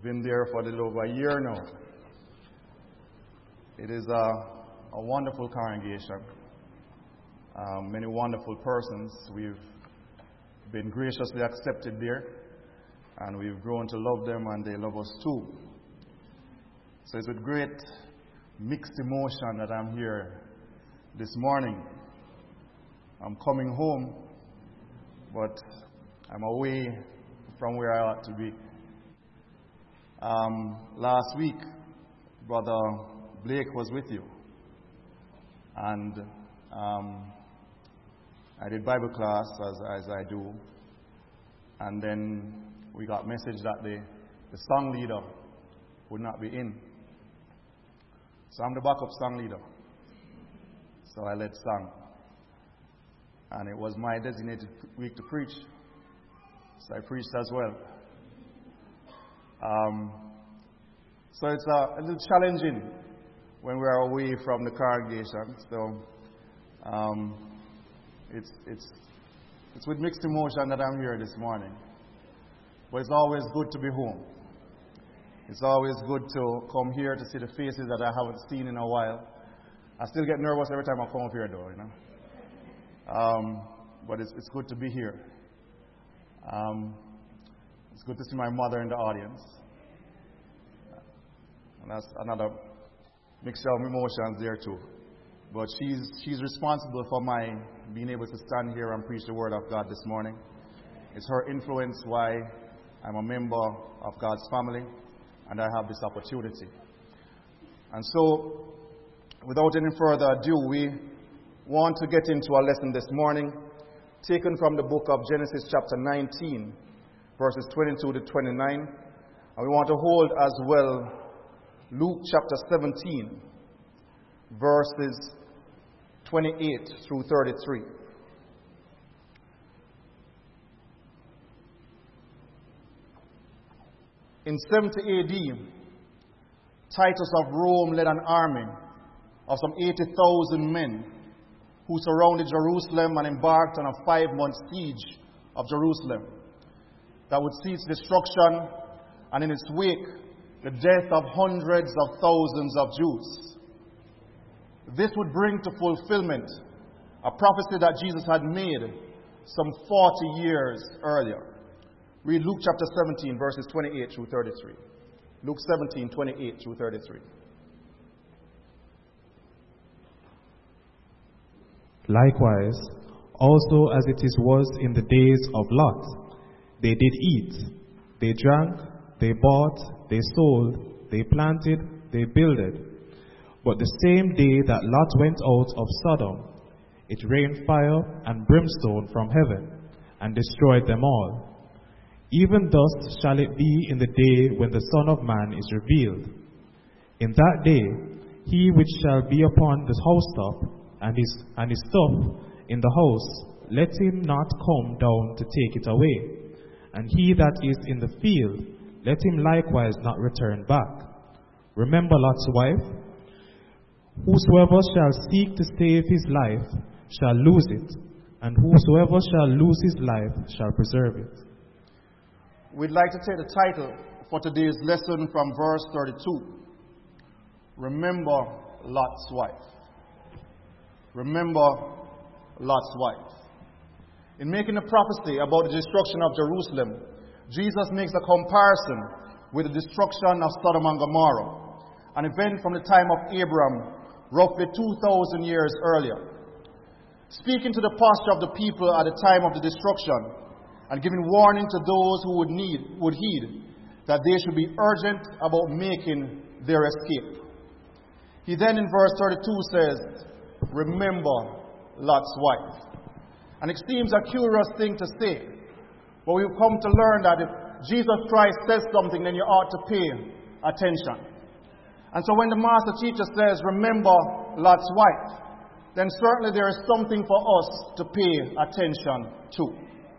Been there for a little over a year now. It is a wonderful congregation. Many wonderful persons. We've been graciously accepted there, and we've grown to love them, and they love us too. So it's with great mixed emotion that I'm here this morning. I'm coming home, but I'm away from where I ought to be. Last week, Brother Blake was with you, and I did Bible class as I do, and then we got message that the song leader would not be in. So I'm the backup song leader. So I led song, and it was my designated week to preach, so I preached as well. So it's a little challenging when we are away from the congregation. So it's with mixed emotion that I'm here this morning. But it's always good to be home. It's always good to come here to see the faces that I haven't seen in a while. I still get nervous every time I come up here, though, you know. But it's good to be here. It's good to see my mother in the audience. And that's another mixture of emotions there too. But she's responsible for my being able to stand here and preach the Word of God this morning. It's her influence why I'm a member of God's family and I have this opportunity. And so, without any further ado, we want to get into our lesson this morning, taken from the book of Genesis chapter 19, verses 22 to 29. And we want to hold as well Luke chapter 17, verses 28 through 33. In 70 AD, Titus of Rome led an army of some 80,000 men who surrounded Jerusalem and embarked on a 5-month siege of Jerusalem that would see its destruction and in its wake the death of hundreds of thousands of Jews. This would bring to fulfillment a prophecy that Jesus had made some 40 years earlier. Read Luke chapter 17, verses 28 through 33. Luke 17, 28 through 33. Likewise, also as it was in the days of Lot, they did eat, they drank, they bought, they sold, they planted, they builded. But the same day that Lot went out of Sodom, it rained fire and brimstone from heaven, and destroyed them all. Even thus shall it be in the day when the Son of Man is revealed. In that day, he which shall be upon the housetop, and his stuff in the house, let him not come down to take it away. And he that is in the field, let him likewise not return back. Remember Lot's wife. Whosoever shall seek to save his life shall lose it, and whosoever shall lose his life shall preserve it. We'd like to take the title for today's lesson from verse 32. Remember Lot's wife. Remember Lot's wife. In making a prophecy about the destruction of Jerusalem, Jesus makes a comparison with the destruction of Sodom and Gomorrah, an event from the time of Abraham, roughly 2,000 years earlier. Speaking to the posture of the people at the time of the destruction, and giving warning to those who would heed that they should be urgent about making their escape. He then in verse 32 says, remember Lot's wife. And it seems a curious thing to say, but we've come to learn that if Jesus Christ says something, then you ought to pay attention. And so when the master teacher says, remember Lot's wife, then certainly there is something for us to pay attention to.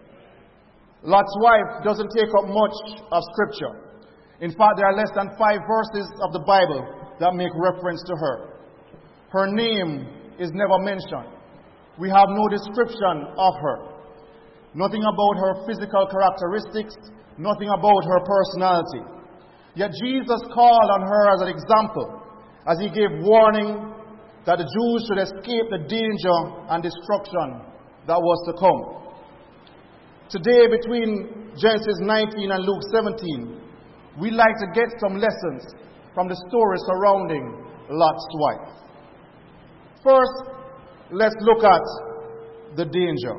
Lot's wife doesn't take up much of Scripture. In fact, there are less than 5 verses of the Bible that make reference to her. Her name is never mentioned. We have no description of her. Nothing about her physical characteristics, nothing about her personality. Yet Jesus called on her as an example, as he gave warning that the Jews should escape the danger and destruction that was to come. Today, between Genesis 19 and Luke 17, we'd like to get some lessons from the story surrounding Lot's wife. First, let's look at the danger.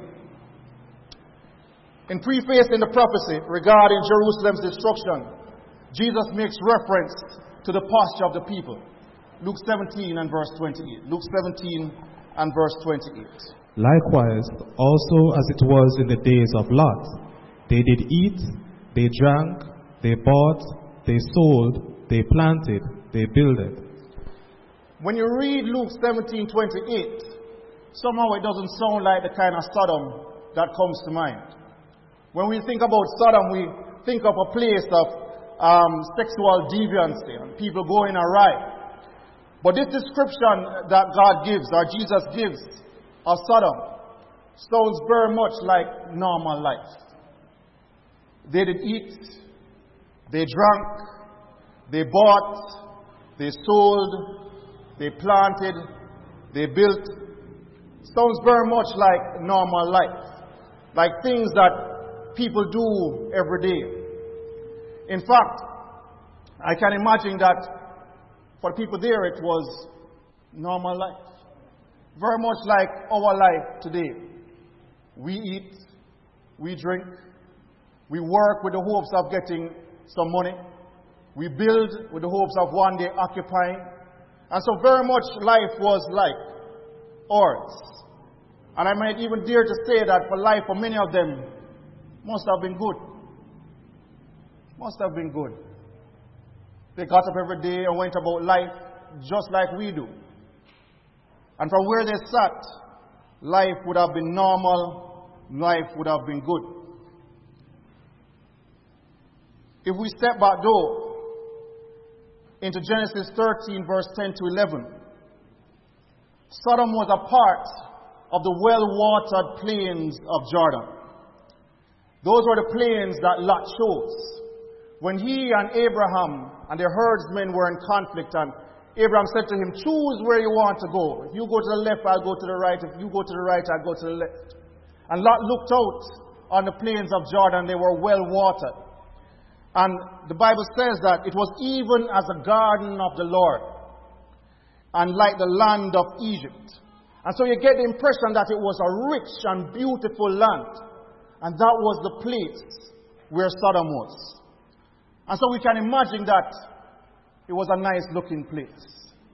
In prefacing the prophecy regarding Jerusalem's destruction, Jesus makes reference to the posture of the people. Luke 17 and verse 28. Luke 17 and verse 28. Likewise, also as it was in the days of Lot, they did eat, they drank, they bought, they sold, they planted, they builded. When you read Luke 17:28, somehow it doesn't sound like the kind of Sodom that comes to mind. When we think about Sodom, we think of a place of sexual deviancy and people going awry. But this description that God gives, or Jesus gives, of Sodom sounds very much like normal life. They did eat, they drank, they bought, they sold, they planted, they built. Sounds very much like normal life, like things that people do every day. In fact, I can imagine that for people there it was normal life. Very much like our life today. We eat, we drink, we work with the hopes of getting some money. We build with the hopes of one day occupying. And so very much life was like ours. And I might even dare to say that for life, for many of them, must have been good. Must have been good. They got up every day and went about life just like we do. And from where they sat, life would have been normal, life would have been good. If we step back though, into Genesis 13 verse 10 to 11, Sodom was a part of the well-watered plains of Jordan. Those were the plains that Lot chose. When he and Abraham and their herdsmen were in conflict, and Abraham said to him, choose where you want to go. If you go to the left, I'll go to the right. If you go to the right, I'll go to the left. And Lot looked out on the plains of Jordan. They were well watered. And the Bible says that it was even as a garden of the Lord, and like the land of Egypt. And so you get the impression that it was a rich and beautiful land. And that was the place where Sodom was. And so we can imagine that it was a nice looking place.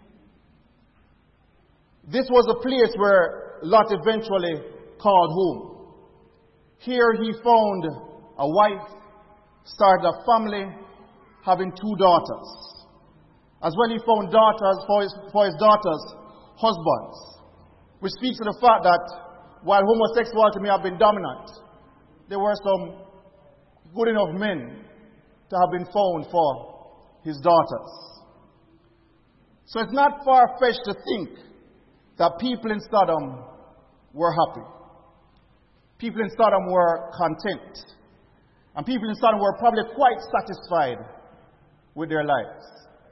This was a place where Lot eventually called home. Here he found a wife, started a family, having 2 daughters. As well, he found daughters for his daughters, husbands. Which speaks to the fact that while homosexuality may have been dominant, there were some good enough men to have been found for his daughters. So it's not far-fetched to think that people in Sodom were happy. People in Sodom were content. And people in Sodom were probably quite satisfied with their lives.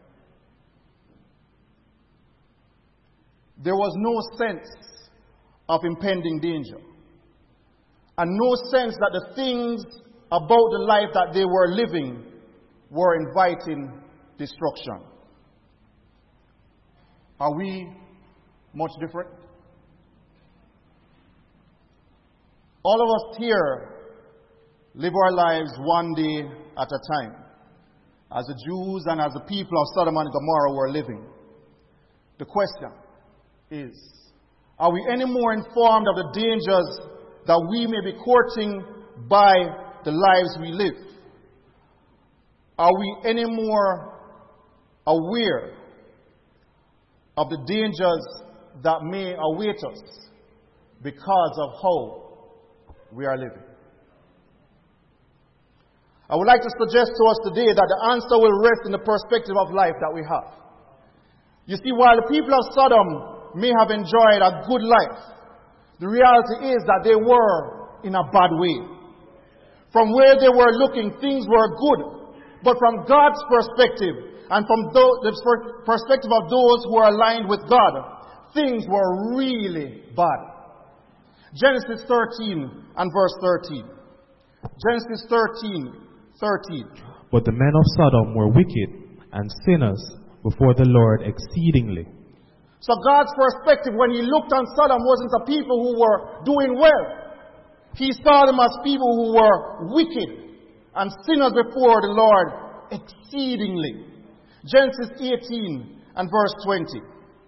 There was no sense of impending danger. And no sense that the things about the life that they were living were inviting destruction. Are we much different? All of us here live our lives one day at a time, as the Jews and as the people of Sodom and Gomorrah were living. The question is, are we any more informed of the dangers that we may be courting by the lives we live? Are we any more aware of the dangers that may await us because of how we are living? I would like to suggest to us today that the answer will rest in the perspective of life that we have. You see, while the people of Sodom may have enjoyed a good life, the reality is that they were in a bad way. From where they were looking, things were good. But from God's perspective, and from the perspective of those who are aligned with God, things were really bad. Genesis 13 and verse 13. Genesis 13:13. But the men of Sodom were wicked and sinners before the Lord exceedingly. So God's perspective when he looked on Sodom wasn't a people who were doing well. He saw them as people who were wicked and sinners before the Lord exceedingly. Genesis 18 and verse 20.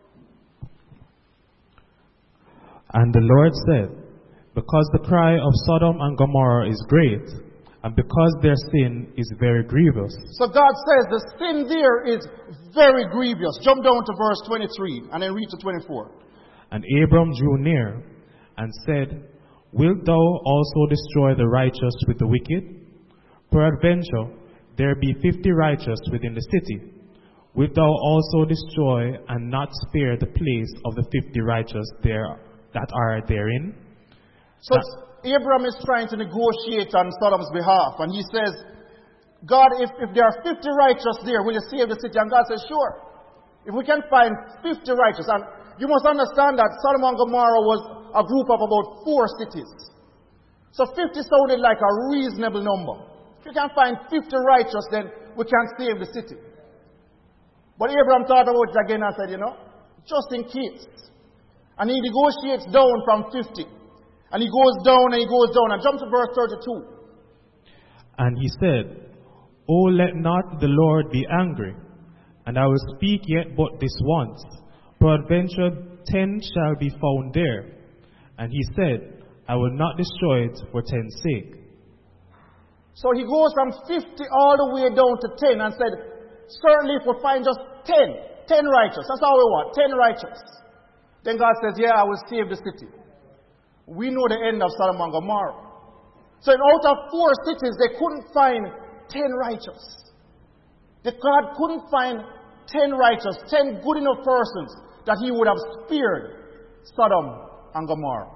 And the Lord said, because the cry of Sodom and Gomorrah is great, and because their sin is very grievous. So God says the sin there is very grievous. Jump down to verse 23 and then read to 24. And Abram drew near and said, wilt thou also destroy the righteous with the wicked? Peradventure there be 50 righteous within the city. Wilt thou also destroy and not spare the place of the 50 righteous there that are therein? So Abram is trying to negotiate on Sodom's behalf, and he says, God, if there are 50 righteous there, will you save the city? And God says, sure. If we can find 50 righteous, and you must understand that Sodom and Gomorrah was a group of about 4 cities. So 50 sounded like a reasonable number. If you can find 50 righteous, then we can save the city. But Abram thought about it again and said, just in case. And he negotiates down from 50. And he goes down and he goes down. And jump to verse 32. And he said, O let not the Lord be angry, and I will speak yet but this once. Peradventure 10 shall be found there. And he said, I will not destroy it for 10's sake. So he goes from 50 all the way down to 10 and said, certainly if we find just 10 righteous, that's all we want, 10 righteous. Then God says, yeah, I will save the city. We know the end of Sodom and Gomorrah. So out of 4 cities, they couldn't find 10 righteous. God couldn't find 10 righteous, 10 good enough persons that he would have spared Sodom and Gomorrah.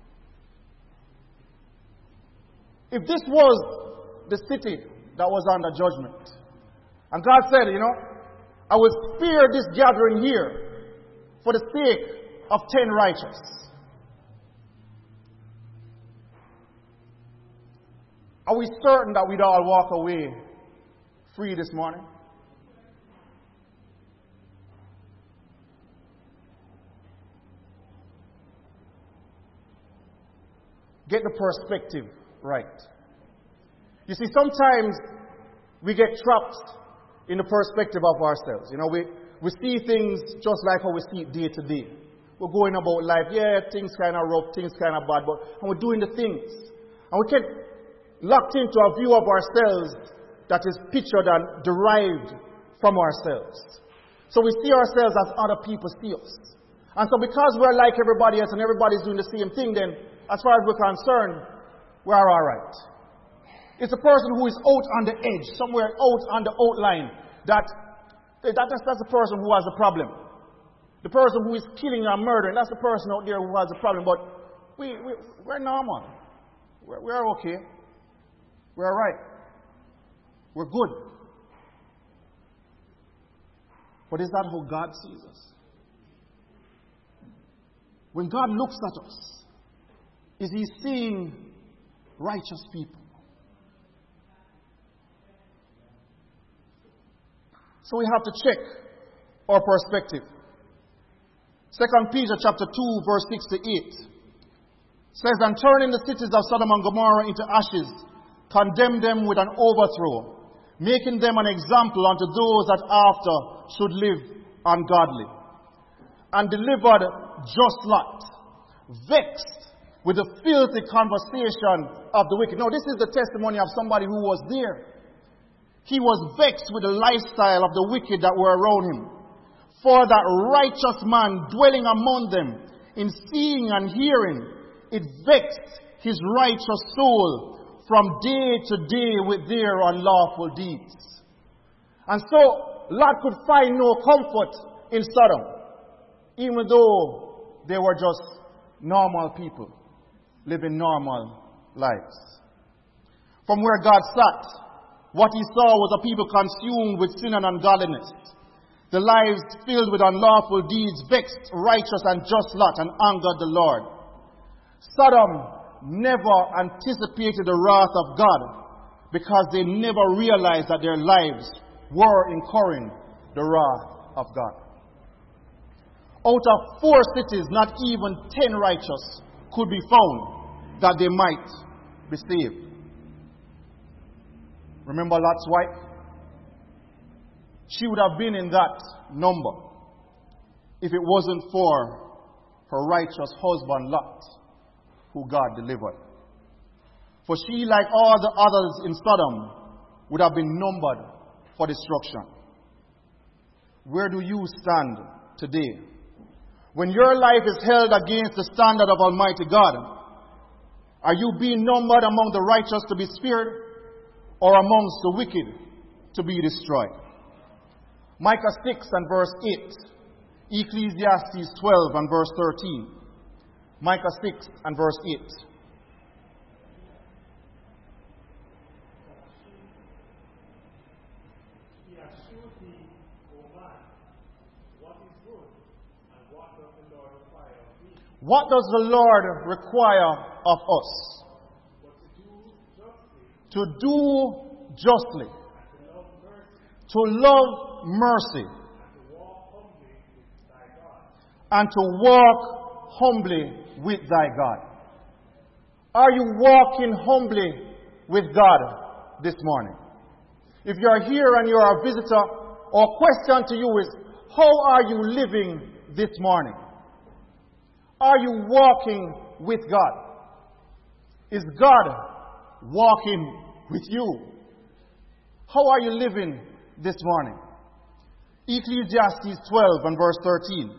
If this was the city that was under judgment, and God said, I will spare this gathering here for the sake of 10 righteous. Are we certain that we'd all walk away free this morning? Get the perspective right. You see, sometimes we get trapped in the perspective of ourselves. We see things just like how we see it day to day. We're going about life, things kind of rough, things kind of bad, and we're doing the things. And we get locked into a view of ourselves that is pictured and derived from ourselves. So we see ourselves as other people see us. And so because we're like everybody else and everybody's doing the same thing, then as far as we're concerned, we're all right. It's a person who is out on the edge, somewhere out on the outline, that's the person who has a problem. The person who is killing or murdering, that's the person out there who has a problem. But we're normal. We're okay. We're all right. We're good. But is that how God sees us? When God looks at us, is he seeing righteous people? So we have to check our perspective. 2 Peter chapter 2, verse 6 to 8 says, and turning the cities of Sodom and Gomorrah into ashes, condemn them with an overthrow, making them an example unto those that after should live ungodly. And delivered just Lot, vexed with the filthy conversation of the wicked. Now, this is the testimony of somebody who was there. He was vexed with the lifestyle of the wicked that were around him. For that righteous man dwelling among them, in seeing and hearing, it vexed his righteous soul from day to day with their unlawful deeds. And so, Lot could find no comfort in Sodom, even though they were just normal people, living normal lives. From where God sat What he saw was a people consumed with sin and ungodliness, the lives filled with unlawful deeds, vexed, righteous, and just lot, and angered the Lord. Sodom never anticipated the wrath of God because they never realized that their lives were incurring the wrath of God. Out of 4 cities, not even 10 righteous could be found that they might be saved. Remember Lot's wife? She would have been in that number if it wasn't for her righteous husband Lot, who God delivered. For she, like all the others in Sodom, would have been numbered for destruction. Where do you stand today? When your life is held against the standard of Almighty God, are you being numbered among the righteous to be spared, or amongst the wicked to be destroyed? Micah 6 and verse 8. Ecclesiastes 12 and verse 13. Micah 6 and verse 8. What does the Lord require of us? To do justly, to love mercy, and to walk humbly with thy God. Are you walking humbly with God this morning? If you are here and you are a visitor, our question to you is, how are you living this morning? Are you walking with God? Is God walking with you? How are you living this morning? Ecclesiastes 12 and verse 13.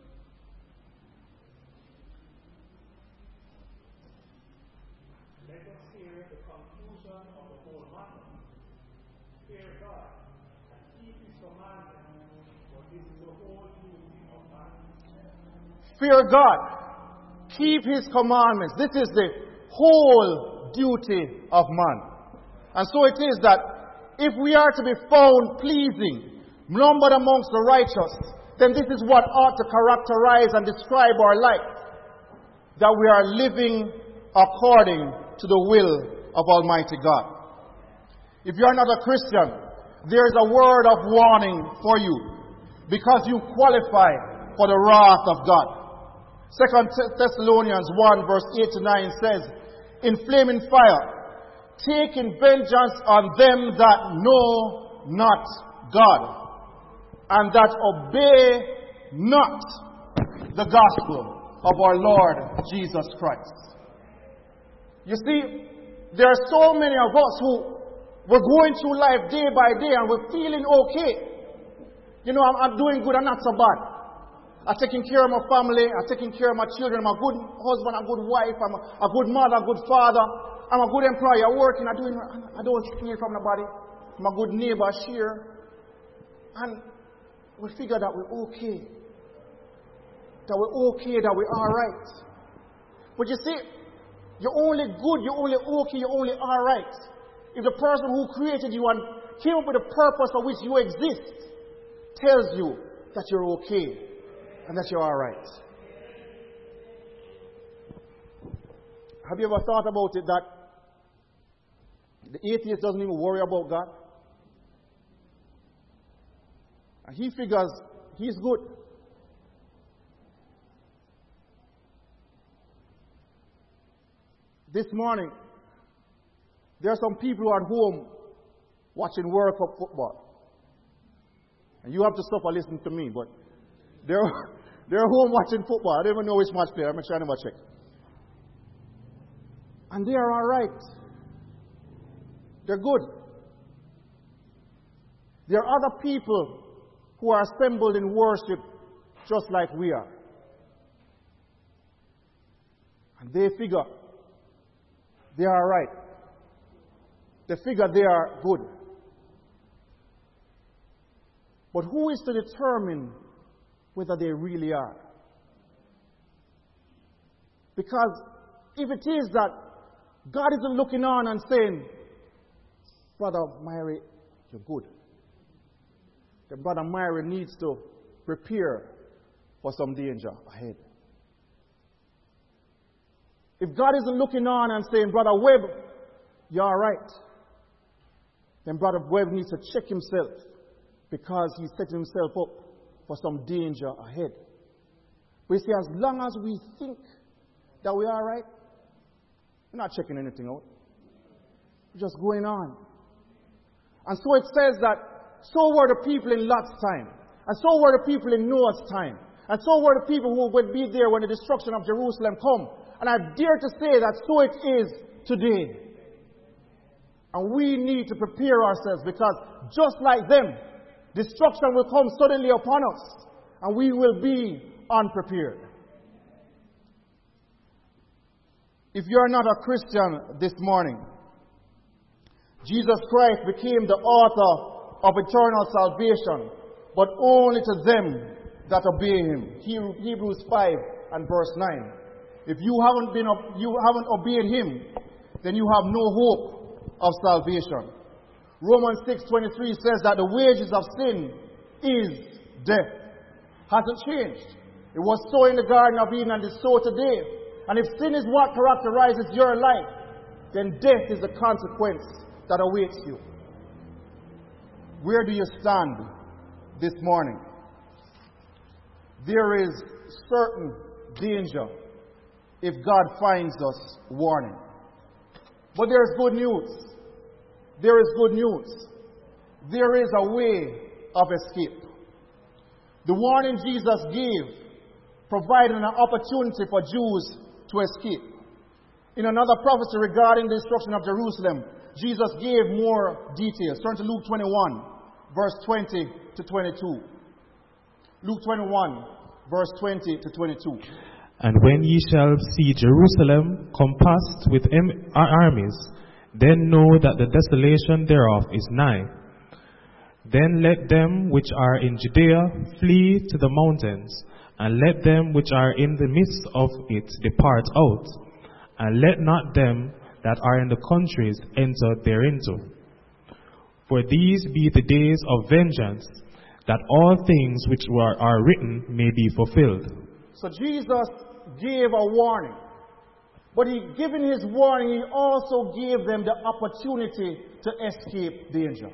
Let us hear the conclusion of the whole matter. Fear God and keep His commandments, for this is the whole duty of man. Fear God. Keep His commandments. This is the whole duty of man. And so it is that if we are to be found pleasing, numbered amongst the righteous, then this is what ought to characterize and describe our life. That we are living according to the will of Almighty God. If you are not a Christian, there is a word of warning for you, because you qualify for the wrath of God. 2 Thessalonians 1 verse 8 to 9 says, in flaming fire, taking vengeance on them that know not God, and that obey not the gospel of our Lord Jesus Christ. You see, there are so many of us who we're going through life day by day and we're feeling okay. You know, I'm doing good, I'm not so bad. I'm taking care of my family, I'm taking care of my children, I'm a good husband, a good wife, I'm a good mother, a good father, I'm a good employer, working, I don't steal from nobody, I'm a good neighbor, share. And we figure that we're okay. That we're okay, that we're alright. But you see, you're only good, you're only okay, you're only alright if the person who created you and came up with a purpose for which you exist tells you that you're okay and that you're alright. Have you ever thought about it that the atheist doesn't even worry about God? And he figures he's good. This morning, there are some people who are at home watching World Cup football. And you have to stop and listen to me, but they're home watching football. I don't even know which match player. I'm trying to check. And they are all right. They're good. There are other people who are assembled in worship just like we are. And they figure they are right. They figure they are good. But who is to determine whether they really are? Because if it is that God isn't looking on and saying, Brother Myrie, you're good. The Brother Myrie needs to prepare for some danger ahead. If God isn't looking on and saying, Brother Webb, you're all right, then Brother Webb needs to check himself because he's setting himself up for some danger ahead. But you see, as long as we think that we are all right, we're not checking anything out. We're just going on. And so it says that so were the people in Lot's time, and so were the people in Noah's time, and so were the people who would be there when the destruction of Jerusalem come. And I dare to say that so it is today. And we need to prepare ourselves because just like them, destruction will come suddenly upon us and we will be unprepared. If you're not a Christian this morning, Jesus Christ became the author of eternal salvation, but only to them that obey him. Hebrews 5 and verse 9. If you haven't obeyed him, then you have no hope of salvation. Romans 6:23 says that the wages of sin is death. Hasn't changed. It was so in the Garden of Eden and is so today. And if sin is what characterizes your life, then death is the consequence that awaits you. Where do you stand this morning? There is certain danger if God finds us warning. But there is good news. There is good news. There is a way of escape. The warning Jesus gave provided an opportunity for Jews to escape. In another prophecy regarding the destruction of Jerusalem, Jesus gave more details. Turn to Luke 21, verse 20 to 22. Luke 21, verse 20 to 22. And when ye shall see Jerusalem compassed with armies, then know that the desolation thereof is nigh. Then let them which are in Judea flee to the mountains, and let them which are in the midst of it depart out, and let not them that are in the countries enter thereinto. For these be the days of vengeance, that all things which are written may be fulfilled. So Jesus gave a warning. But given his warning, he also gave them the opportunity to escape danger.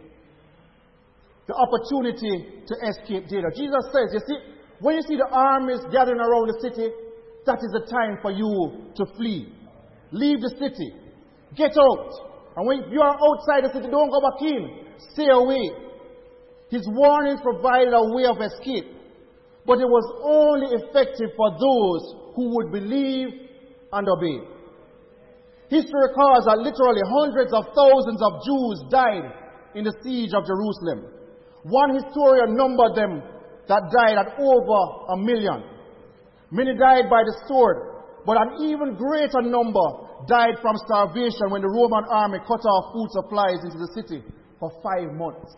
The opportunity to escape danger. Jesus says, you see, when you see the armies gathering around the city, that is the time for you to flee. Leave the city. Get out. And when you are outside the city, don't go back in. Stay away. His warnings provided a way of escape. But it was only effective for those who would believe and obey. History records that literally hundreds of thousands of Jews died in the siege of Jerusalem. One historian numbered them that died at over 1 million. Many died by the sword, but an even greater number died from starvation when the Roman army cut off food supplies into the city for 5 months.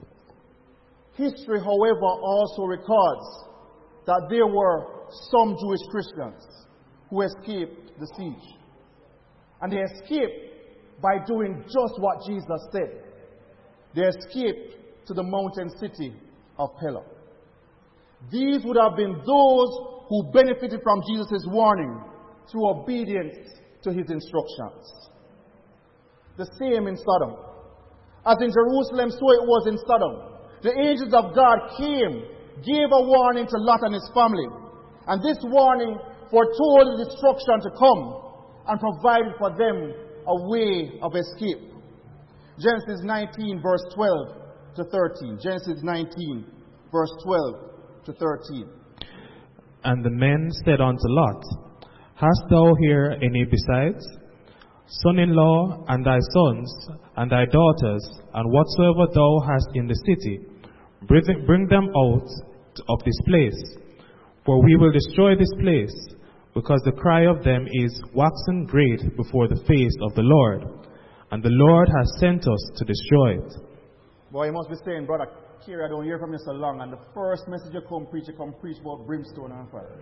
History, however, also records that there were some Jewish Christians who escaped the siege. And they escaped by doing just what Jesus said. They escaped to the mountain city of Pella. These would have been those who benefited from Jesus' warning through obedience to his instructions. The same in Sodom. As in Jerusalem, so it was in Sodom. The angels of God came, gave a warning to Lot and his family. And this warning foretold the destruction to come and provided for them a way of escape. Genesis 19, verse 12 to 13. Genesis 19, verse 12 to 13. And the men said unto Lot, Hast thou here any besides? Son-in-law, and thy sons, and thy daughters, and whatsoever thou hast in the city, bring them out of this place. For we will destroy this place, because the cry of them is waxen great before the face of the Lord, and the Lord has sent us to destroy it. Boy, you must be saying, Brother Kerry, I don't hear from you so long, and the first message you come preach about brimstone and fire.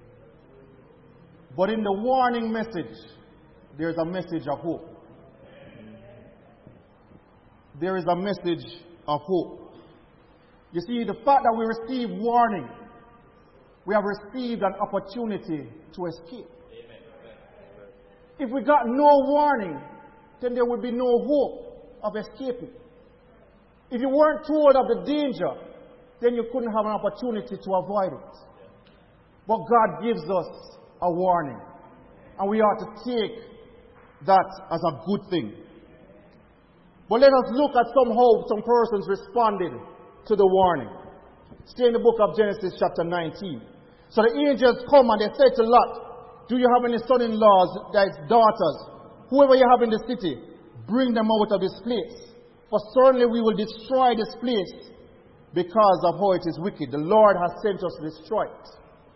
But in the warning message, there's a message of hope. there is a message of hope. You see, the fact that we receive warning, we have received an opportunity to escape. If we got no warning, then there would be no hope of escaping. If you weren't told of the danger, then you couldn't have an opportunity to avoid it. But God gives us a warning, and we ought to take that as a good thing. But let us look at how some persons responded to the warning. Stay in the book of Genesis chapter 19. So the angels come and they said to Lot, do you have any son-in-laws, that is daughters? Whoever you have in the city, bring them out of this place. For certainly we will destroy this place because of how it is wicked. The Lord has sent us to destroy it.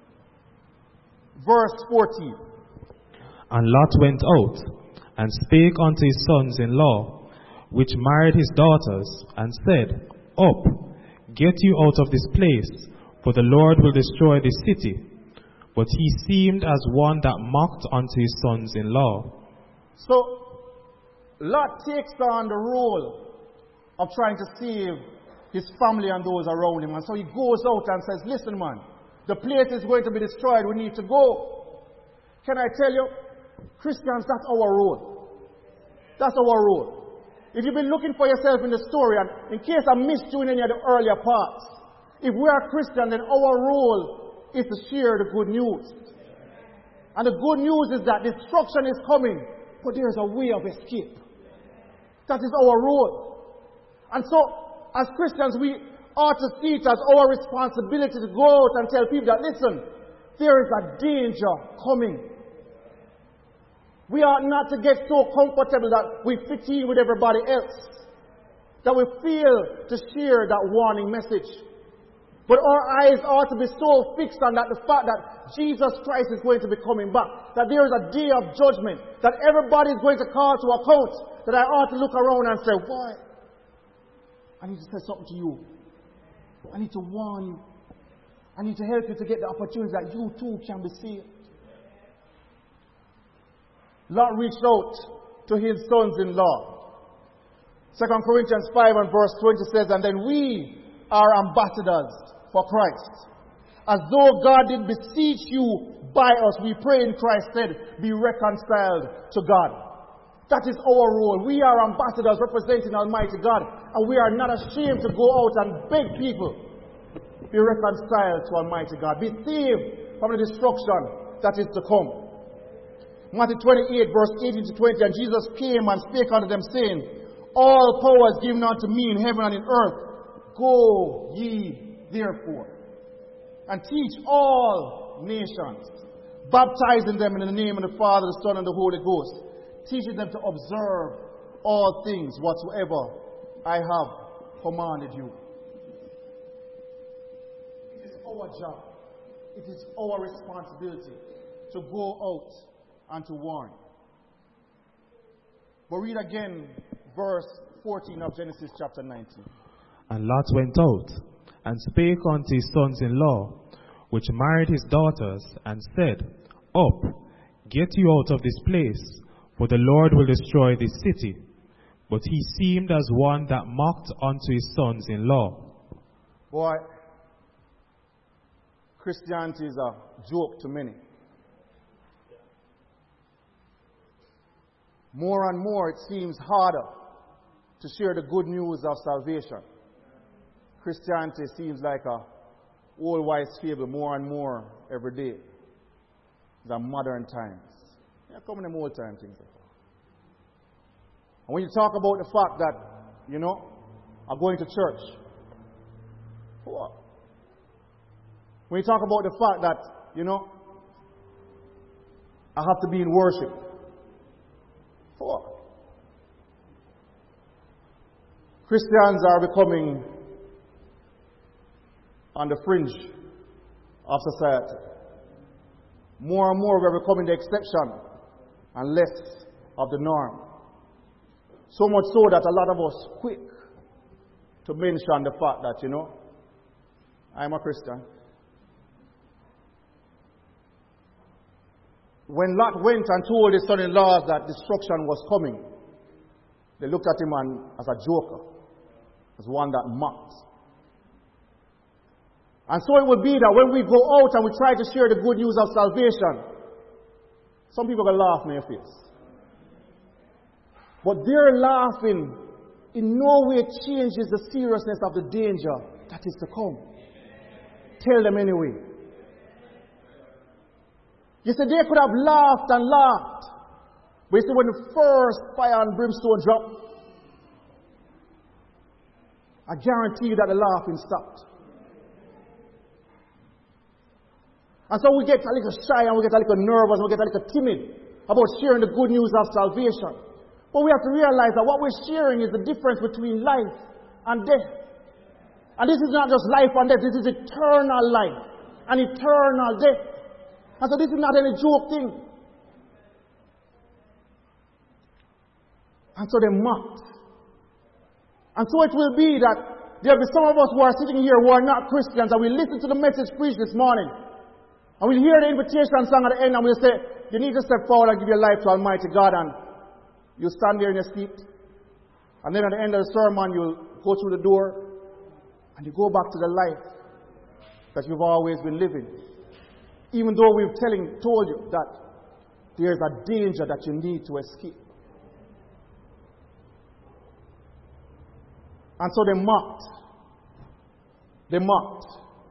Verse 14. And Lot went out and spake unto his sons-in-law, which married his daughters, and said, Up, get you out of this place, for the Lord will destroy this city. But he seemed as one that mocked unto his sons-in-law. So, Lot takes on the role of trying to save his family and those around him. And so he goes out and says, listen man, the place is going to be destroyed, we need to go. Can I tell you, Christians, that's our role. That's our role. If you've been looking for yourself in the story, and in case I missed you in any of the earlier parts, if we are Christians, then our role is to share the good news. And the good news is that destruction is coming, but there is a way of escape. That is our role. And so, as Christians, we ought to see it as our responsibility to go out and tell people that, listen, there is a danger coming. We ought not to get so comfortable that we fit in with everybody else, that we fail to share that warning message. But our eyes ought to be so fixed on that the fact that Jesus Christ is going to be coming back, that there is a day of judgment, that everybody is going to call to account, that I ought to look around and say, boy, I need to say something to you. I need to warn you. I need to help you to get the opportunity that you too can be saved. Lot reached out to his sons-in-law. 2 Corinthians 5 and verse 20 says, and then we are ambassadors for Christ. As though God did beseech you by us, we pray in Christ's stead, be reconciled to God. That is our role. We are ambassadors representing Almighty God, and we are not ashamed to go out and beg people, be reconciled to Almighty God. Be saved from the destruction that is to come. Matthew 28, verse 18 to 20, and Jesus came and spake unto them, saying, all power is given unto me in heaven and in earth. Go ye therefore, and teach all nations, baptizing them in the name of the Father, the Son, and the Holy Ghost, teaching them to observe all things whatsoever I have commanded you. It is our job. It is our responsibility to go out and to warn. But read again verse 14 of Genesis chapter 19. And Lot went out and spake unto his sons-in-law, which married his daughters, and said, Up, get you out of this place, for the Lord will destroy this city. But he seemed as one that mocked unto his sons-in-law. Boy, Christianity is a joke to many. More and more it seems harder to share the good news of salvation. Christianity seems like a old wise fable more and more every day than modern times. Yeah, come in them old time things. And when you talk about the fact that, I'm going to church, for what? When you talk about the fact that, I have to be in worship, for what? Christians are becoming on the fringe of society. More and more we're becoming the exception and less of the norm. So much so that a lot of us quick to mention the fact that, I'm a Christian. When Lot went and told his son-in-law that destruction was coming, They looked at him as a joker, as one that mocked. And so it will be that when we go out and we try to share the good news of salvation, some people will laugh in your face. But their laughing in no way changes the seriousness of the danger that is to come. Tell them anyway. You see, they could have laughed and laughed. But you see, when the first fire and brimstone dropped, I guarantee you that the laughing stopped. And so we get a little shy and we get a little nervous and we get a little timid about sharing the good news of salvation. But we have to realize that what we're sharing is the difference between life and death. And this is not just life and death, this is eternal life and eternal death. And so this is not any joke thing. And so they mocked. And so it will be that there will be some of us who are sitting here who are not Christians and we listen to the message preached this morning. And we'll hear the invitation song at the end and we'll say, you need to step forward and give your life to Almighty God. And you stand there in your seat. And then at the end of the sermon, you'll go through the door and you go back to the life that you've always been living. Even though we've told you that there's a danger that you need to escape. And so they mocked. They mocked.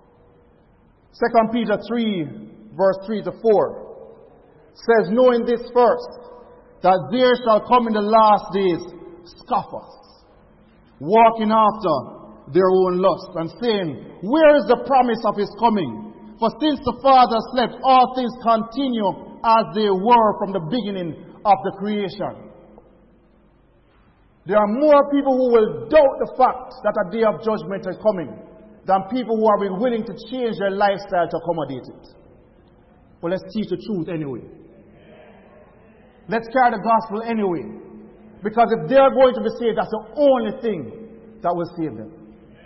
2 Peter 3, verse 3 to 4 says, knowing this first, that there shall come in the last days scoffers, walking after their own lusts, and saying, where is the promise of his coming? For since the Father slept, all things continue as they were from the beginning of the creation. There are more people who will doubt the fact that a day of judgment is coming than people who are willing to change their lifestyle to accommodate it. But let's teach the truth anyway. Let's carry the gospel anyway. Because if they're going to be saved, that's the only thing that will save them.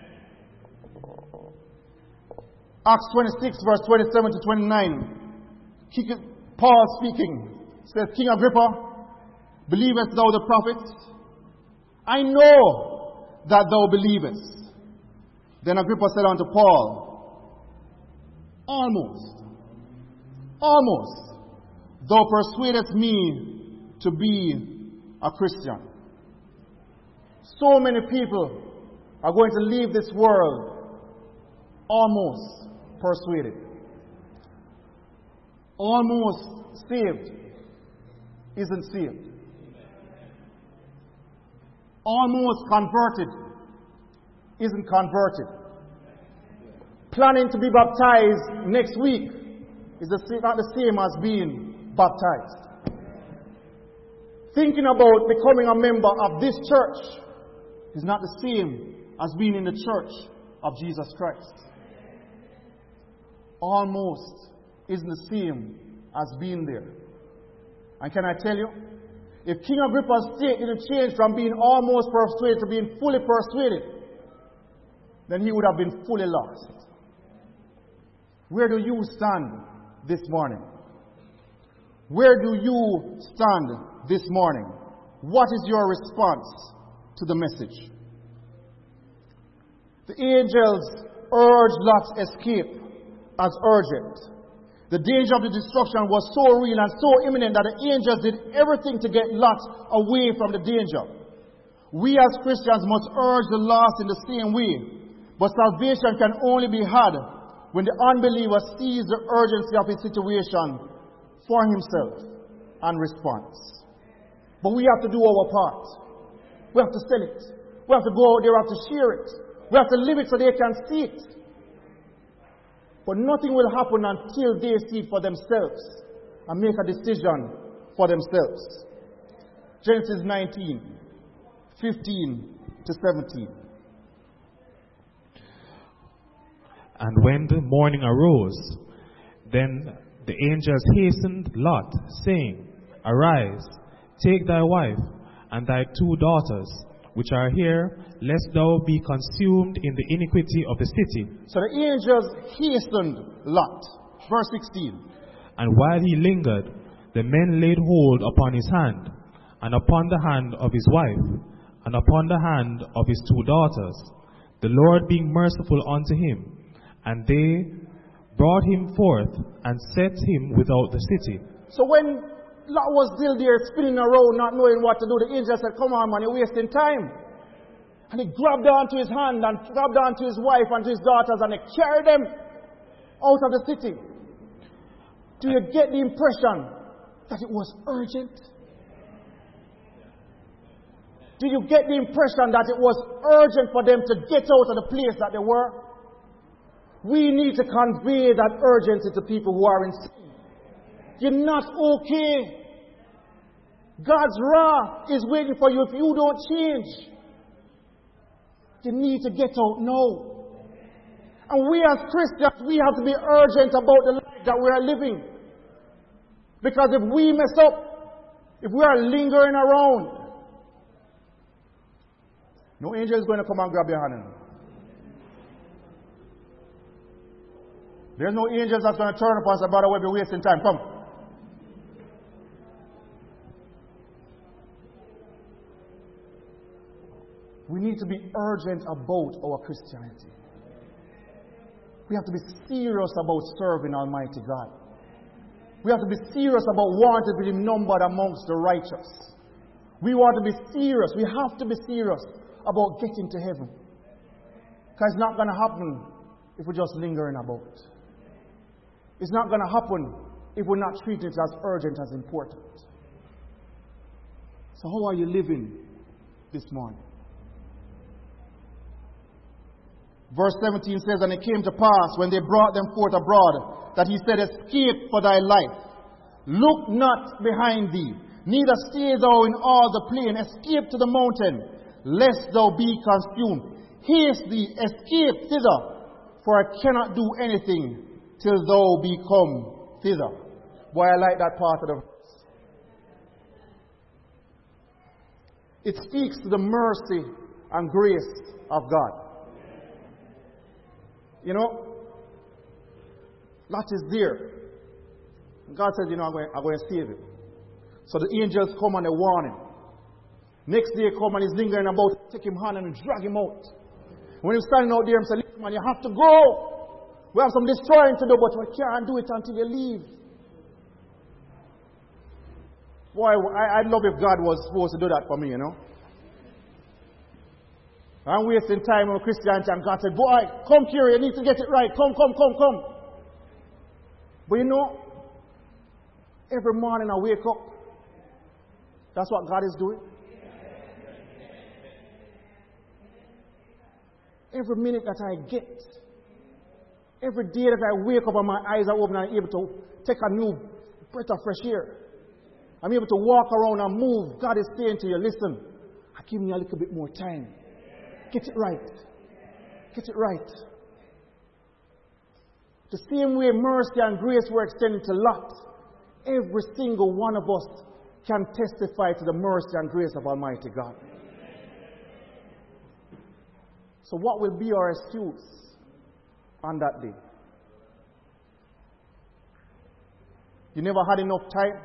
Acts 26, verse 27 to 29. Paul speaking says, King Agrippa, believest thou the prophets? I know that thou believest. Then Agrippa said unto Paul, almost, thou persuadest me to be a Christian. So many people are going to leave this world almost persuaded. Almost saved isn't saved. Almost converted isn't converted. Planning to be baptized next week is not the same as being baptized. Thinking about becoming a member of this church is not the same as being in the church of Jesus Christ. Almost isn't the same as being there. And can I tell you, if King Agrippa's state didn't change from being almost persuaded to being fully persuaded, then he would have been fully lost. Where do you stand this morning? Where do you stand this morning? What is your response to the message? The angels urged Lot's escape as urgent. The danger of the destruction was so real and so imminent that the angels did everything to get Lot away from the danger. We as Christians must urge the lost in the same way. But salvation can only be had when the unbeliever sees the urgency of his situation for himself and responds. But we have to do our part. We have to sell it. We have to go out there, we have to share it. We have to live it so they can see it. But nothing will happen until they see it for themselves and make a decision for themselves. Genesis 19, 15 to 17. And when the morning arose, then the angels hastened Lot, saying, Arise, take thy wife and thy 2 daughters, which are here, lest thou be consumed in the iniquity of the city. So the angels hastened Lot. Verse 16. And while he lingered, the men laid hold upon his hand, and upon the hand of his wife, and upon the hand of his 2 daughters, the Lord being merciful unto him. And they brought him forth and set him without the city. So when Lot was still there spinning around, not knowing what to do, the angel said, come on man, you're wasting time. And he grabbed onto his hand and grabbed onto his wife and to his daughters and he carried them out of the city. Do you get the impression that it was urgent? Do you get the impression that it was urgent for them to get out of the place that they were? We need to convey that urgency to people who are in sin. You're not okay. God's wrath is waiting for you if you don't change. You need to get out now. And we as Christians, we have to be urgent about the life that we are living. Because if we mess up, if we are lingering around, no angel is going to come and grab your hand. There's no angels that's going to turn up and say, brother, we'll be wasting time. Come. We need to be urgent about our Christianity. We have to be serious about serving Almighty God. We have to be serious about wanting to be numbered amongst the righteous. We want to be serious. We have to be serious about getting to heaven. Because it's not going to happen if we're just lingering about. It's not going to happen if we're not treating it as urgent, as important. So how are you living this morning? Verse 17 says, and it came to pass when they brought them forth abroad, that he said, escape for thy life. Look not behind thee, neither stay thou in all the plain. Escape to the mountain, lest thou be consumed. Haste thee, escape thither, for I cannot do anything till thou be come thither. Boy, I like that part of the verse. It speaks to the mercy and grace of God. You know, Lot is there. God says, you know, I'm going to save him. So the angels come and they warn him. Next day come and he's lingering about, take him hand and drag him out. When he's standing out there, he says, listen man, you have to go. We have some destroying to do, but we can't do it until you leave. Boy, I'd love if God was supposed to do that for me, you know. I'm wasting time on Christianity and God said, boy, come here, you need to get it right. Come. But you know, every morning I wake up, that's what God is doing. Every minute that I get, every day that I wake up and my eyes are open and I'm able to take a new breath of fresh air. I'm able to walk around and move. God is saying to you, listen, I'm giving you a little bit more time. Get it right. Get it right. The same way mercy and grace were extended to Lot, every single one of us can testify to the mercy and grace of Almighty God. So what will be our excuse on that day? You never had enough time?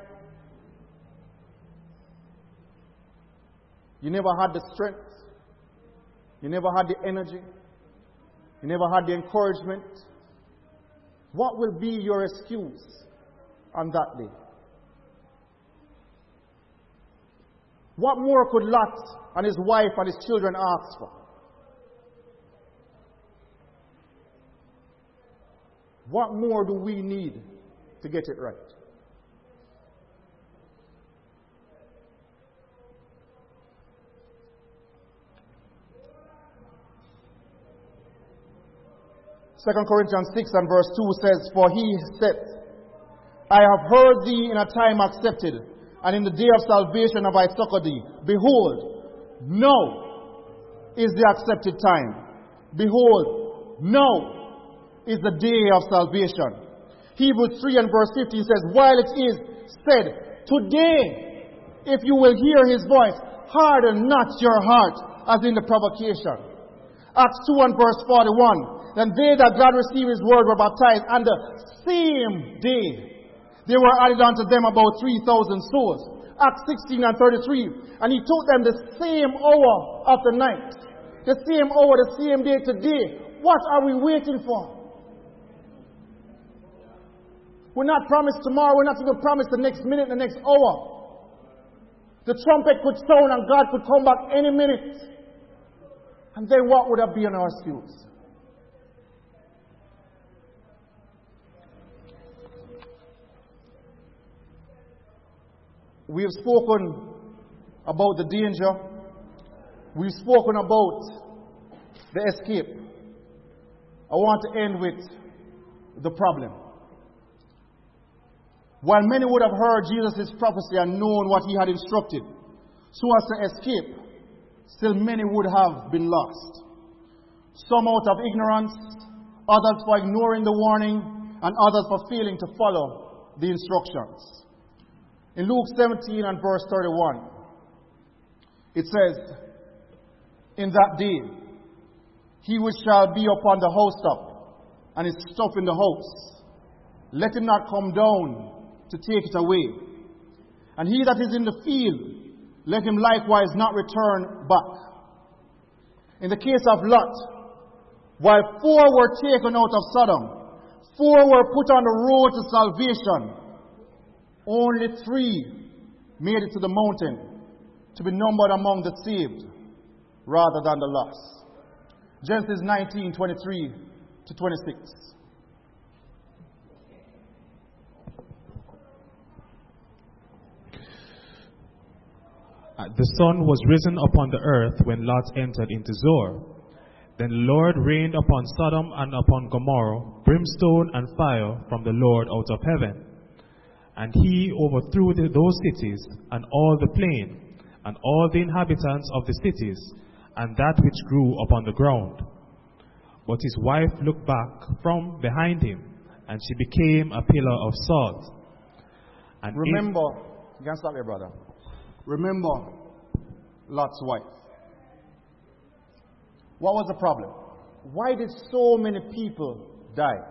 You never had the strength? You never had the energy? You never had the encouragement? What will be your excuse on that day? What more could Lot and his wife and his children ask for? What more do we need to get it right? Second Corinthians 6 and verse 2 says, for he said, I have heard thee in a time accepted, and in the day of salvation have I succored thee. Behold, now is the accepted time. Behold, now is the day of salvation. Hebrews 3 and verse 15 says, while it is said, today, if you will hear his voice, harden not your heart as in the provocation. Acts 2 and verse 41. Then they that God received his word were baptized, and the same day there were added unto them about 3,000 souls. Acts 16 and 33. And he told them the same hour of the night, the same hour, the same day today. What are we waiting for? We're not promised tomorrow. We're not even promised the next minute, the next hour. The trumpet could sound and God could come back any minute. And then what would that be on our excuse? We have spoken about the danger. We've spoken about the escape. I want to end with the problem. While many would have heard Jesus' prophecy and known what he had instructed so as to escape, still many would have been lost. Some out of ignorance, others for ignoring the warning, and others for failing to follow the instructions. In Luke 17 and verse 31, it says, "In that day, he which shall be upon the housetop, and is stuff in the house, let him not come down to take it away. And he that is in the field, let him likewise not return back." In the case of Lot, while 4 were taken out of Sodom, 4 were put on the road to salvation, only 3 made it to the mountain to be numbered among the saved rather than the lost. Genesis 19:23 to 26. The sun was risen upon the earth when Lot entered into Zoar. Then the Lord rained upon Sodom and upon Gomorrah brimstone and fire from the Lord out of heaven. And he overthrew those cities and all the plain, and all the inhabitants of the cities, and that which grew upon the ground. But his wife looked back from behind him, and she became a pillar of salt. And remember, you can stop here, brother. Remember Lot's wife. What was the problem? Why did so many people die?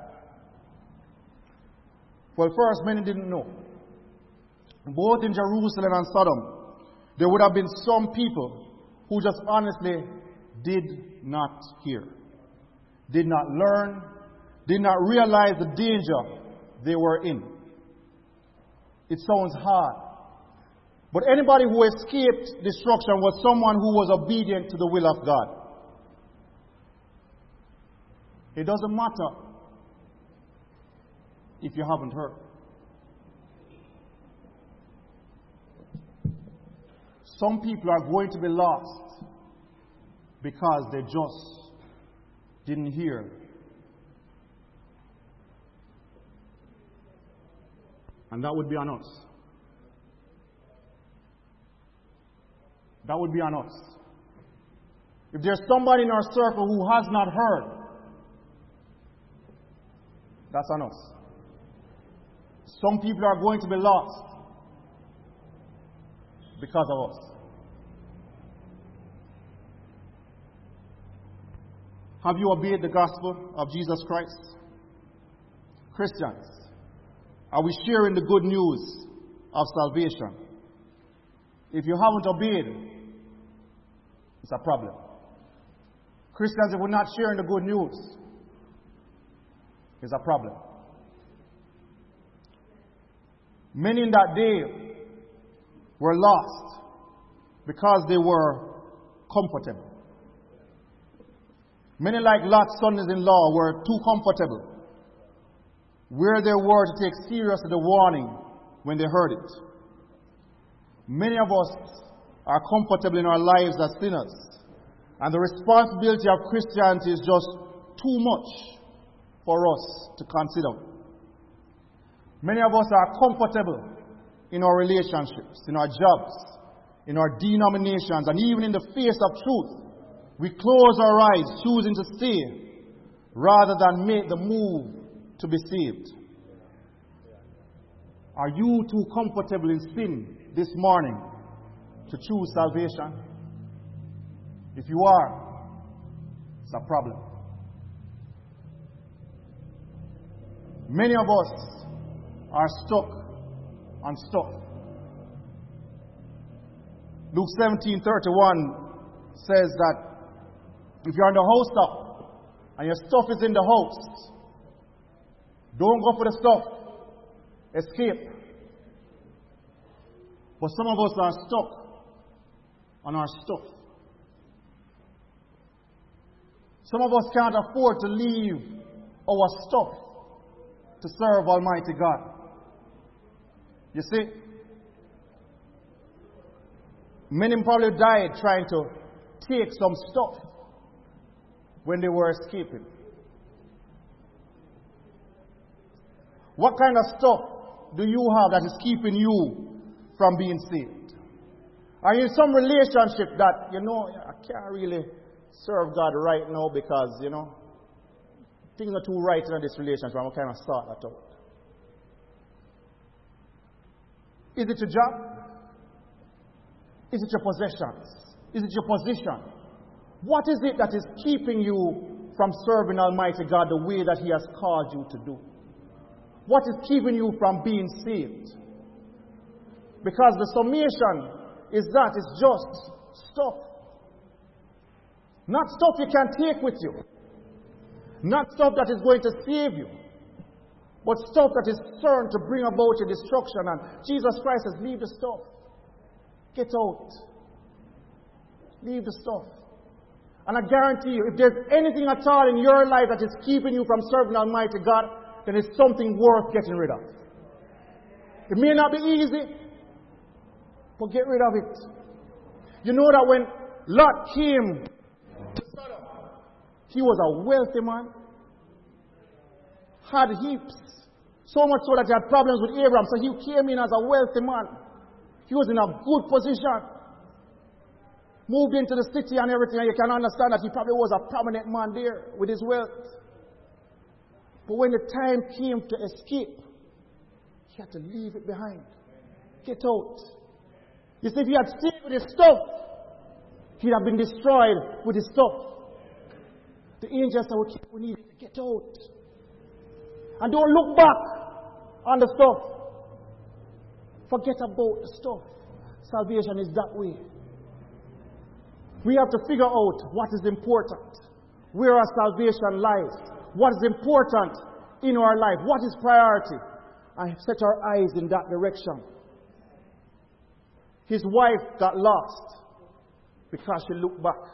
Well, first, many didn't know. Both in Jerusalem and Sodom, there would have been some people who just honestly did not hear, did not learn, did not realize the danger they were in. It sounds hard. But anybody who escaped destruction was someone who was obedient to the will of God. It doesn't matter if you haven't heard. Some people are going to be lost because they just didn't hear. And that would be on us. That would be on us. If there's somebody in our circle who has not heard, that's on us. Some people are going to be lost because of us. Have you obeyed the gospel of Jesus Christ? Christians, are we sharing the good news of salvation? If you haven't obeyed, it's a problem. Christians, if we're not sharing the good news, it's a problem. Many in that day were lost because they were comfortable. Many, like Lot's sons-in-law, were too comfortable where they were to take seriously the warning when they heard it. Many of us are comfortable in our lives as sinners, and the responsibility of Christianity is just too much for us to consider. Many of us are comfortable in our relationships, in our jobs, in our denominations, and even in the face of truth. We close our eyes, choosing to stay rather than make the move to be saved. Are you too comfortable in sin this morning to choose salvation? If you are, it's a problem. Many of us are stuck on stuff. Luke 17:31 says that if you're in the house top and your stuff is in the house, don't go for the stuff. Escape. But some of us are stuck on our stuff. Some of us can't afford to leave our stuff to serve Almighty God. You see? Many probably died trying to take some stuff when they were escaping. What kind of stuff do you have that is keeping you from being saved? Are you in some relationship that, I can't really serve God right now because, things are too right in this relationship. I'm kind of sort that out. Is it your job? Is it your possessions? Is it your position? What is it that is keeping you from serving Almighty God the way that He has called you to do? What is keeping you from being saved? Because the summation is that it's just stuff. Not stuff you can take with you. Not stuff that is going to save you. But stuff that is certain to bring about your destruction. And Jesus Christ says, leave the stuff. Get out. Leave the stuff. And I guarantee you, if there's anything at all in your life that is keeping you from serving Almighty God, then it's something worth getting rid of. It may not be easy, but get rid of it. You know that when Lot came to Sodom, he was a wealthy man, had heaps, so much so that he had problems with Abraham. So he came in as a wealthy man. He was in a good position. Moved into the city and everything, and you can understand that he probably was a prominent man there with his wealth. But when the time came to escape, he had to leave it behind. Get out. You see, if he had stayed with his stuff, he'd have been destroyed with his stuff. The angels said, we need to get out. And don't look back on the stuff. Forget about the stuff. Salvation is that way. We have to figure out what is important, where our salvation lies, what is important in our life, what is priority, and set our eyes in that direction. His wife got lost because she looked back.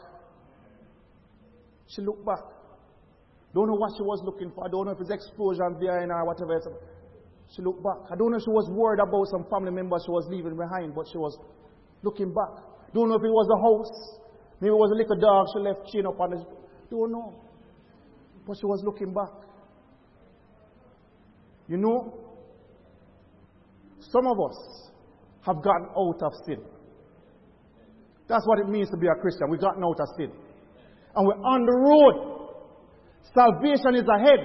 She looked back. Don't know what she was looking for. I don't know if it's explosion behind her or whatever else. She looked back. I don't know if she was worried about some family members she was leaving behind, but she was looking back. Don't know if it was the house. Maybe it was a little dog she left chained up on the... Don't know. But she was looking back. You know, some of us have gotten out of sin. That's what it means to be a Christian. We've gotten out of sin. And we're on the road. Salvation is ahead.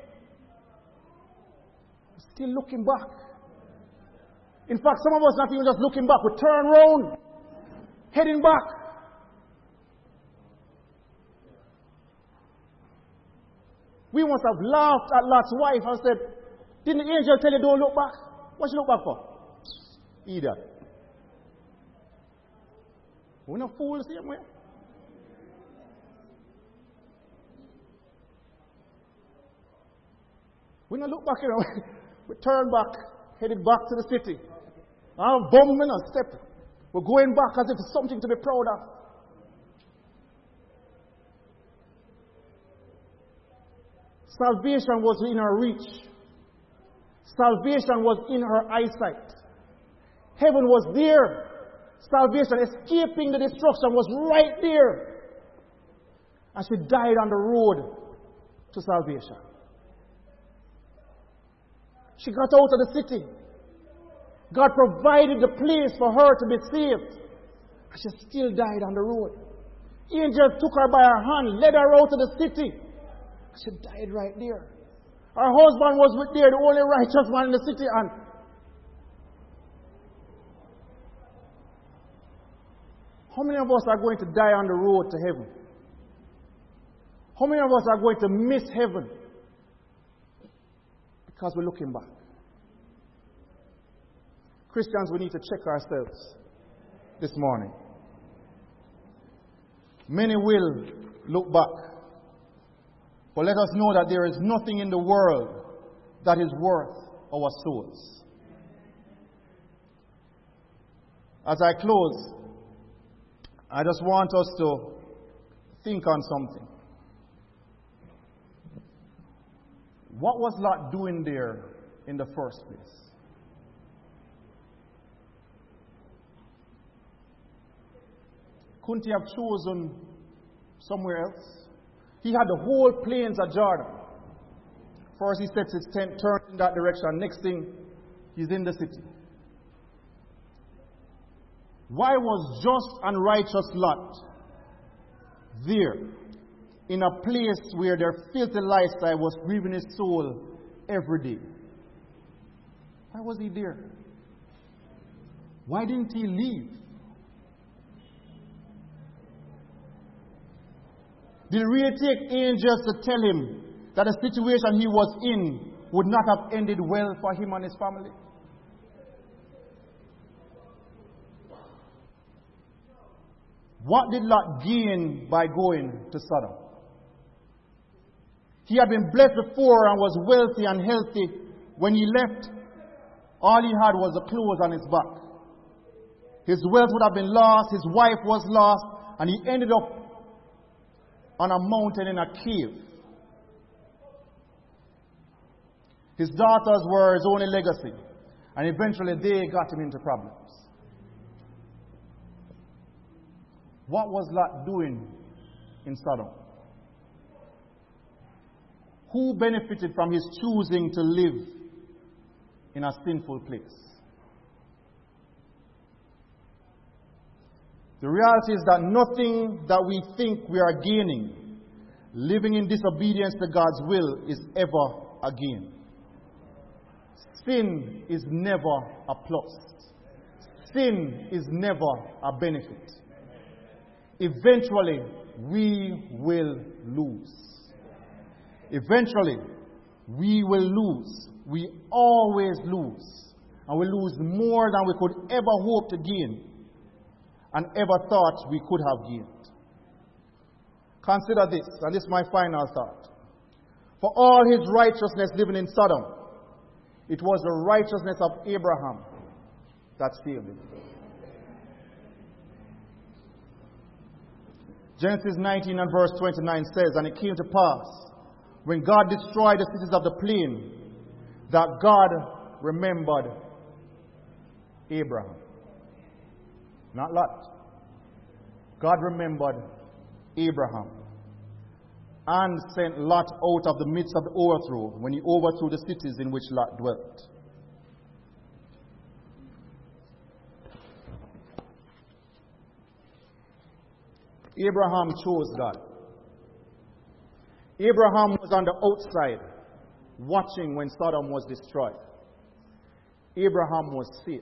We're still looking back. In fact, some of us not even just looking back. We turn around, heading back. We must have laughed at Lot's wife and said, didn't the angel tell you don't look back? What you look back for? Idiot. We're not fools the same way. We don't look back here. We turn back, headed back to the city. I'm bumping a step. We're going back as if it's something to be proud of. Salvation was in her reach. Salvation was in her eyesight. Heaven was there. Salvation, escaping the destruction, was right there. And she died on the road to salvation. She got out of the city. God provided the place for her to be saved. And she still died on the road. Angels took her by her hand, led her out of the city. She died right there. Her husband was with there, the only righteous man in the city. And how many of us are going to die on the road to heaven? How many of us are going to miss heaven because we're looking back? Christians, we need to check ourselves this morning. Many will look back. But let us know that there is nothing in the world that is worth our souls. As I close, I just want us to think on something. What was Lot doing there in the first place? Couldn't he have chosen somewhere else? He had the whole plains of Jordan. First he sets his tent, turns in that direction. Next thing, he's in the city. Why was just and righteous Lot there in a place where their filthy lifestyle was grieving his soul every day? Why was he there? Why didn't he leave? Did it really take angels to tell him that the situation he was in would not have ended well for him and his family? What did Lot gain by going to Sodom? He had been blessed before and was wealthy and healthy. When he left, all he had was the clothes on his back. His wealth would have been lost, his wife was lost, and he ended up on a mountain in a cave. His daughters were his only legacy, and eventually they got him into problems. What was Lot doing in Sodom? Who benefited from his choosing to live in a sinful place? The reality is that nothing that we think we are gaining living in disobedience to God's will is ever a gain. Sin is never a plus. Sin is never a benefit. Eventually, we will lose. Eventually, we will lose. We always lose. And we lose more than we could ever hope to gain and ever thought we could have gained. Consider this, and this is my final thought. For all his righteousness living in Sodom, it was the righteousness of Abraham that saved him. Genesis 19 and verse 29 says, "And it came to pass, when God destroyed the cities of the plain, that God remembered Abraham." Not Lot. God remembered Abraham and sent Lot out of the midst of the overthrow when he overthrew the cities in which Lot dwelt. Abraham chose God. Abraham was on the outside, watching when Sodom was destroyed. Abraham was safe.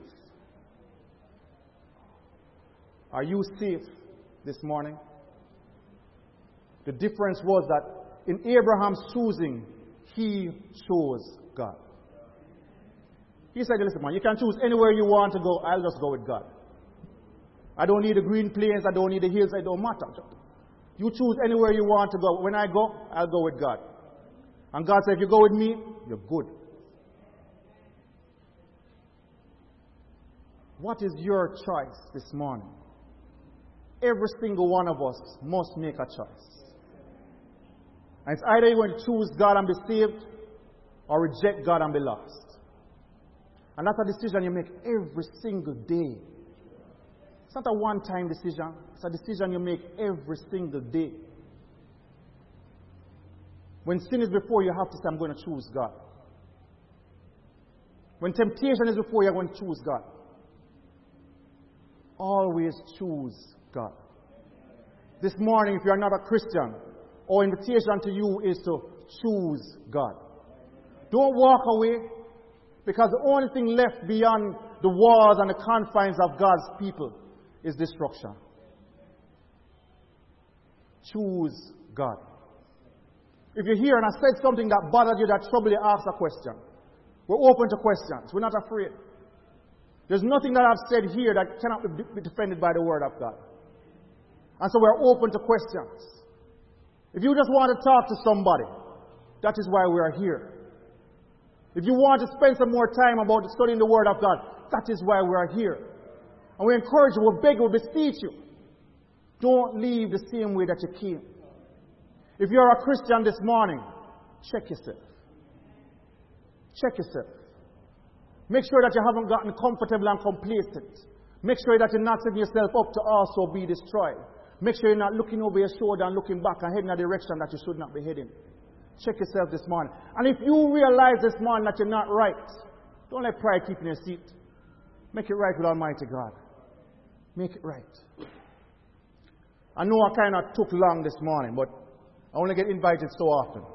Are you safe this morning? The difference was that in Abraham's choosing, he chose God. He said, "Listen, man, you can choose anywhere you want to go. I'll just go with God. I don't need the green plains. I don't need the hills. It don't matter. You choose anywhere you want to go. When I go, I'll go with God." And God said, "If you go with me, you're good." What is your choice this morning? Every single one of us must make a choice. And it's either you're going to choose God and be saved, or reject God and be lost. And that's a decision you make every single day. It's not a one-time decision. It's a decision you make every single day. When sin is before you, have to say, "I'm going to choose God." When temptation is before you, you're going to choose God. Always choose God. This morning, if you are not a Christian, our invitation to you is to choose God. Don't walk away, because the only thing left beyond the walls and the confines of God's people is destruction. Choose God. If you're here and I said something that bothered you, that troubled you, ask a question. We're open to questions. We're not afraid. There's nothing that I've said here that cannot be defended by the Word of God. And so we're open to questions. If you just want to talk to somebody, that is why we are here. If you want to spend some more time about studying the Word of God, that is why we are here. And we encourage you, we beg you, we beseech you. Don't leave the same way that you came. If you're a Christian this morning, check yourself. Check yourself. Make sure that you haven't gotten comfortable and complacent. Make sure that you're not setting yourself up to also be destroyed. Make sure you're not looking over your shoulder and looking back and heading in a direction that you should not be heading. Check yourself this morning. And if you realize this morning that you're not right, don't let pride keep in your seat. Make it right with Almighty God. Make it right. I know I kind of took long this morning, but I only get invited so often.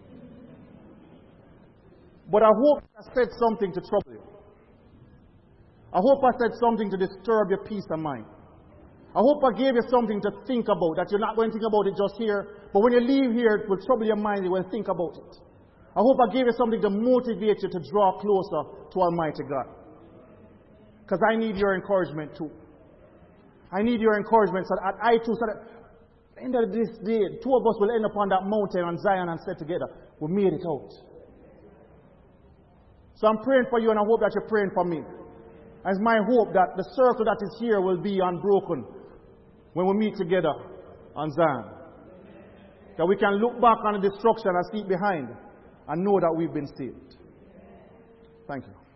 But I hope I said something to trouble you. I hope I said something to disturb your peace of mind. I hope I gave you something to think about, that you're not going to think about it just here, but when you leave here, it will trouble your mind, you will think about it. I hope I gave you something to motivate you to draw closer to Almighty God. Because I need your encouragement too. I need your encouragement so that I too, so that at the end of this day, two of us will end up on that mountain on Zion and say together, we made it out. So I'm praying for you, and I hope that you're praying for me. It's my hope that the circle that is here will be unbroken when we meet together on Zion. That we can look back on the destruction and see it behind and know that we've been saved. Thank you.